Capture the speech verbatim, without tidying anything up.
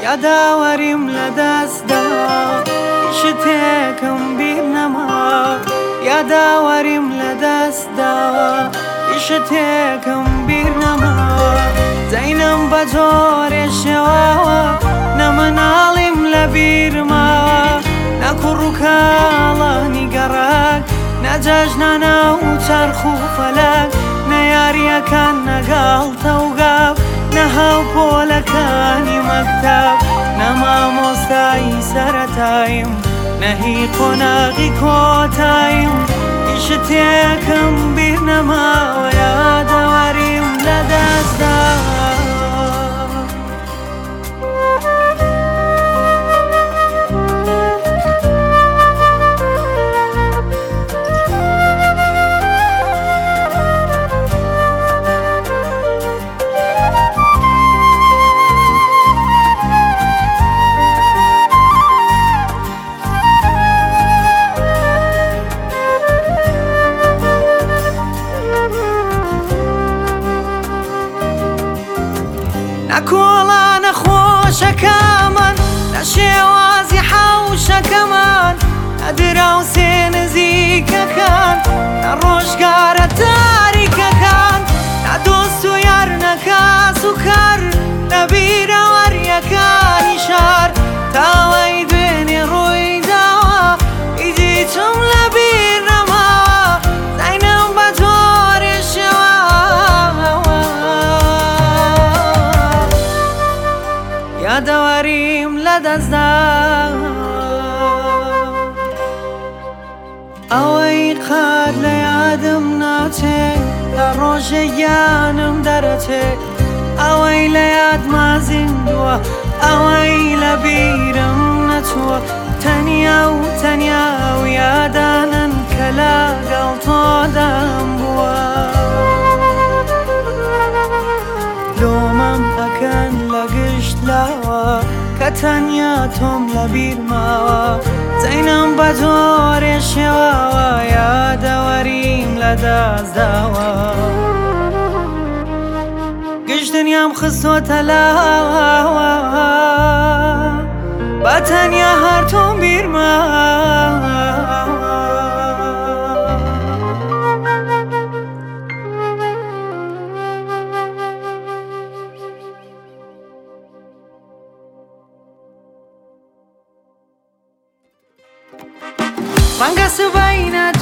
یاداوەریم لە دەستدا شتێکم بیر نەما یاداوەریم لە دەستداوە شتێکم بیر نەماوە زەینم بە جۆرێ شێواوە نەمەناڵیم لە بیرماوە نەکوڕ و کاڵانی گەڕاک نەجەژنانە و چەرخ و فەلەک نەیاریەکان نەگاڵتە و گاو نەهاو پۆلەکانی مەکتەب نەمامۆستایی سەرەتاییم نەهی قۆناغی کۆتاییم شتێکم بیر نەماوە یاداوەریم لە دەستداوە نەکۆڵە نەخۆشەکەمان نە شێوازی حەوشەکەمان نە دراوسێ نزیکەکان نە ڕۆژگارە تاریکەکان نە دۆست و یار نە کاس و کار نە بیرەوەریەکانی شار تاوای دوێنێ ڕووی داوە ئیدی چۆم لە بیر نەماوە زەینم بە جۆرێ شێواوە یاداوەریم لە دەستداوە ئەوەی قەت لە یادم ناچێت لە ڕۆژێ یانم دەرەچێت ئەوەی لە یادما زیندووە ئەوەی لە بیرم نەچووە تەنیا و تەنیا و یادانن کە لەگەڵ تۆدام بووە لۆمەم ئەکەن لە گشت لاوە کە تەنیا تۆم لە بیرماوە زەینم بە جۆرێ شێواوە یاداوەریم لە دەستداوە گشت دنیام خستۆتە لاوە بە تەنیا هەر تۆم بیرماوە ڕەنگە سبەینە